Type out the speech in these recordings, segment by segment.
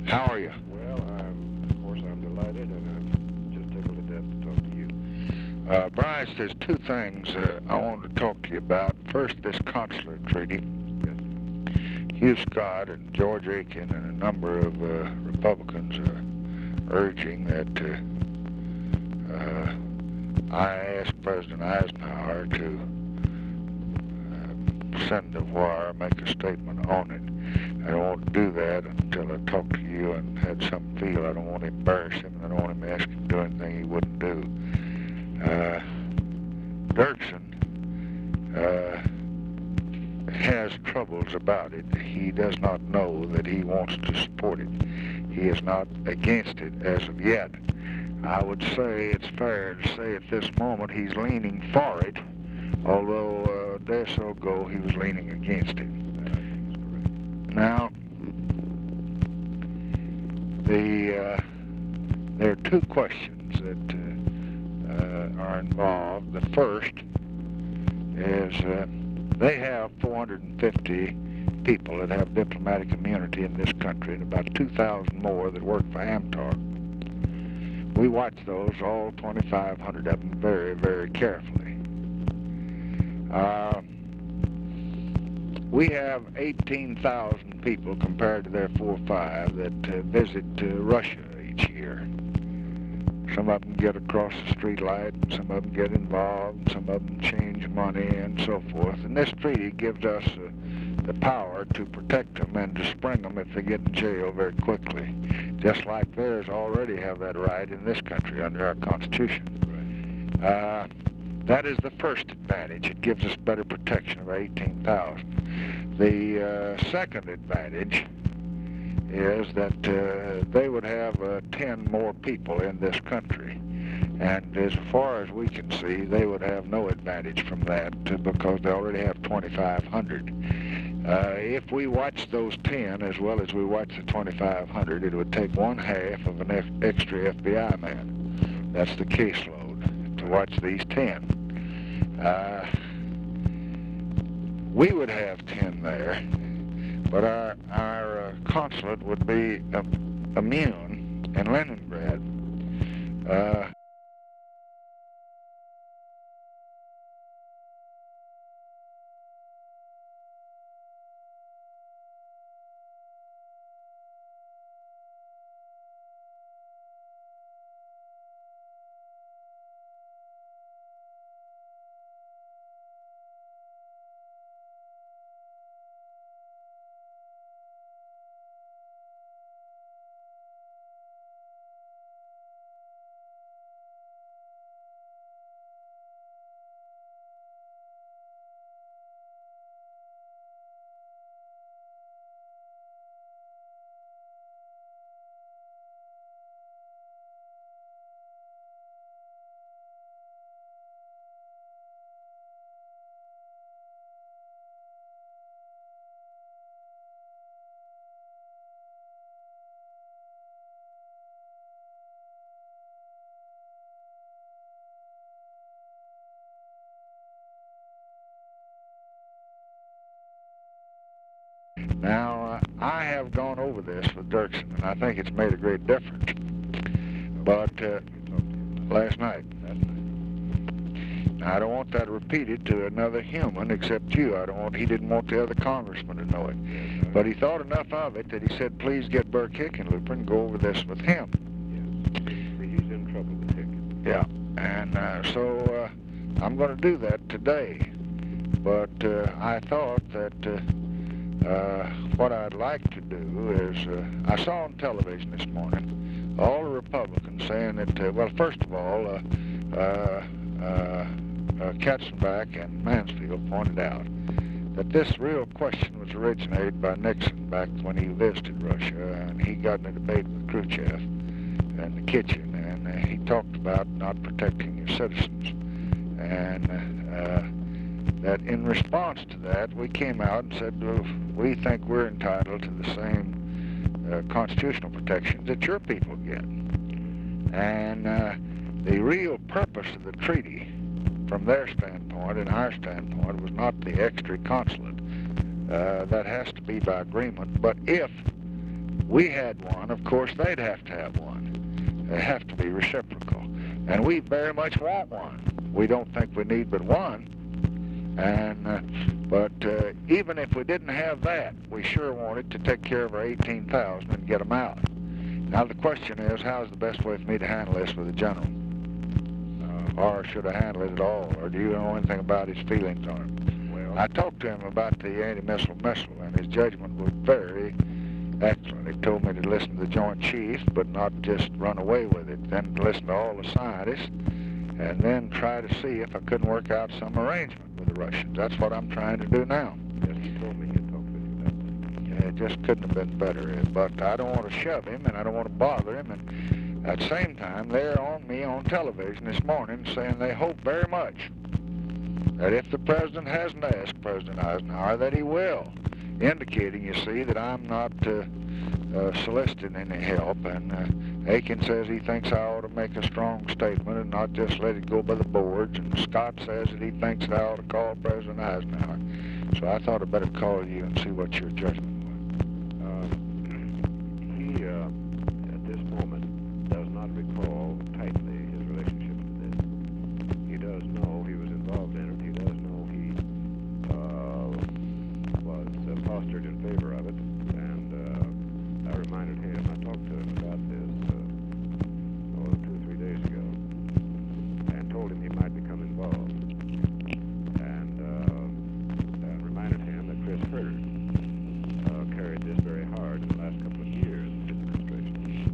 How are you? Well, of course, I'm delighted, and I'm just tickled to death to talk to you. Bryce, there's two things I wanted to talk to you about. First, this consular treaty. Hugh Scott and George Aiken and a number of Republicans are urging that I ask President Eisenhower to send a wire, make a statement on it. I don't want to do that until I talk to you and had some feel. I don't want to embarrass him. I don't want him to ask him to do anything he wouldn't do. Dirksen has troubles about it. He does not know that he wants to support it. He is not against it as of yet. I would say it's fair to say at this moment he's leaning for it, although a day or so ago he was leaning against it. Now, there are two questions that are involved. The first is they have 450 people that have diplomatic immunity in this country and about 2,000 more that work for AMTAR. We watch those, all 2,500 of them, very, very carefully. We have 18,000 people compared to their 4 or 5 that visit Russia each year. Some of them get across the street light, and some of them get involved, and some of them change money and so forth. And this treaty gives us the power to protect them and to spring them if they get in jail very quickly, just like theirs already have that right in this country under our Constitution. That is the first advantage. It gives us better protection of 18,000. The second advantage is that they would have 10 more people in this country. And as far as we can see, they would have no advantage from that because they already have 2,500. If we watch those 10 as well as we watch the 2,500, it would take 1/2 of an extra FBI man. That's the caseload to watch these 10. We would have 10 there, but our consulate would be immune in Leningrad. Now, I have gone over this with Dirksen, and I think it's made a great difference. But last night, I don't want that repeated to another human except you. He didn't want the other congressman to know it. But he thought enough of it that he said, please get Burke Hickenlooper and go over this with him. Yes. He's in trouble with Hicken. Yeah, and so I'm going to do that today. But I thought that what I'd like to do is, I saw on television this morning all the Republicans saying that, well, first of all, Katzenbach and Mansfield pointed out that this real question was originated by Nixon back when he visited Russia, and he got in a debate with Khrushchev in the kitchen, and he talked about not protecting your citizens. And that in response to that, we came out and said, well, we think we're entitled to the same constitutional protections that your people get. And the real purpose of the treaty, from their standpoint and our standpoint, was not the extra consulate. That has to be by agreement. But if we had one, of course they'd have to have one. They have to be reciprocal. And we very much want one. We don't think we need but one. But even if we didn't have that, we sure wanted to take care of our 18,000 and get them out. Now the question is, how's the best way for me to handle this with the general? Or should I handle it at all? Or do you know anything about his feelings on it? Well, I talked to him about the anti-missile missile, and his judgment was very excellent. He told me to listen to the Joint Chiefs, but not just run away with it. Then to listen to all the scientists, and then try to see if I couldn't work out some arrangement with the Russians. That's what I'm trying to do now. yes, he told me he'd talked with you about that. Yeah, it just couldn't have been better. But I don't want to shove him, and I don't want to bother him. And at the same time, they're on me on television this morning saying they hope very much that if the president hasn't asked President Eisenhower, that he will, indicating, you see, that I'm not soliciting any help. And Aiken says he thinks I ought to make a strong statement and not just let it go by the boards. And Scott says that he thinks that I ought to call President Eisenhower. So I thought I'd better call you and see what your judgment was. He, at this moment, does not recall tightly his relationship to this. He does know he was involved in it. He does know he was postured in favor of it. And I reminded him, I talked to him about this 2 or 3 days ago, and told him he might become involved. And reminded him that Chris Herter carried this very hard in the last couple of years of his administration.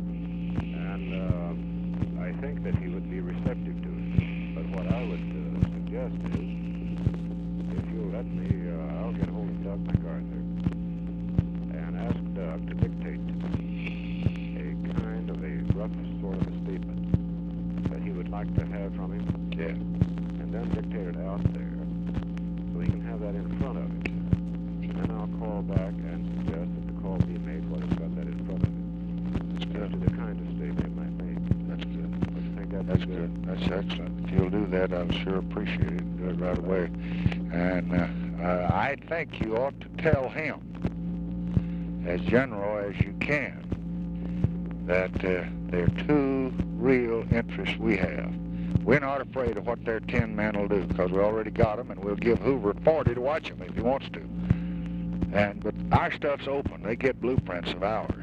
And I think that he would be receptive to it. But what I would suggest is, if you'll let me, I'll get hold of Doug MacArthur and ask Doug to dictate a kind of a rough sort of a statement that he would like to have from him. Yeah. And then dictate it out there so he can have that in front of him. And then I'll call back and suggest that the call be made while he's got that in front of him. That's As good. to the kind of statement it might make. That's good. Don't you think that'd be That's good. That's excellent. If you'll do that, I'll sure appreciate it. Do it right away. And I think you ought to tell him, as general as you can, that there are two real interests we have. We're not afraid of what their 10 men will do, because we already got them, and we'll give Hoover 40 to watch them if he wants to. But our stuff's open. They get blueprints of ours.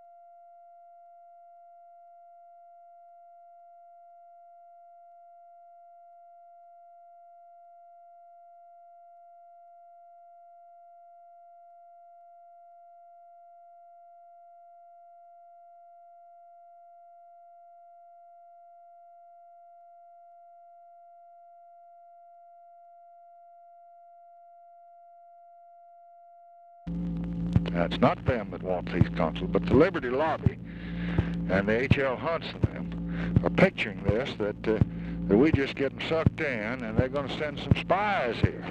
Now, it's not them that want these consuls, but the Liberty Lobby and the H.L. Hunts and them are picturing this, that we just get them sucked in, and they're going to send some spies here.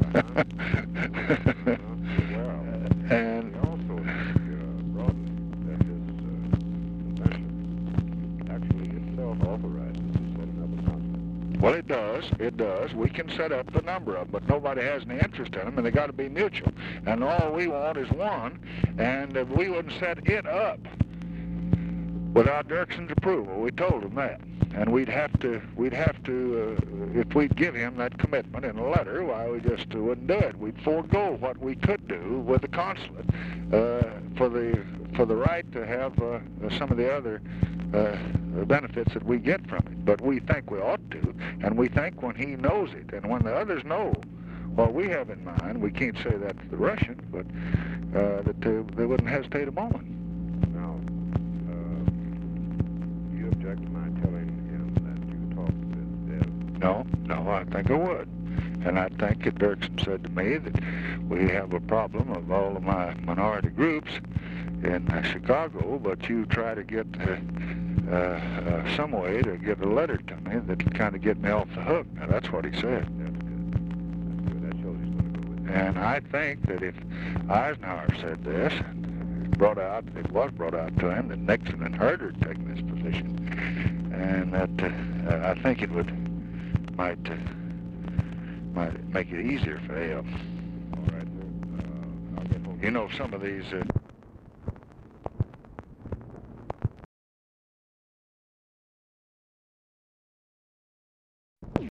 Well, And we also think broadly that this convention actually itself authorizes the setting up a consulate. well, it does. We can set up a number of them, but nobody has any interest in them, and they got to be mutual. And all we want is one, and we wouldn't set it up without Dirkson's approval. We told him that, and we'd have to, if we'd give him that commitment in a letter, why we just wouldn't do it. We'd forego what we could do with the consulate for the right to have some of the other benefits that we get from it. But we think we ought to, and we think when he knows it, and when the others know what we have in mind, we can't say that to the Russians, but that they wouldn't hesitate a moment. Now, you object to my telling him that you talked with Dev? No, I think I would. And I think that Dirksen said to me that we have a problem of all of my minority groups in Chicago, but you try to get some way to get a letter to me that kind of get me off the hook. Now, that's what he said. That's good. That's good. That shows he's going to go with it. And I think that if Eisenhower said this, and it was brought out to him that Nixon and Herter had taken this position, and that I think it might make it easier for them. All right, sir. I'll get home. You know, some of these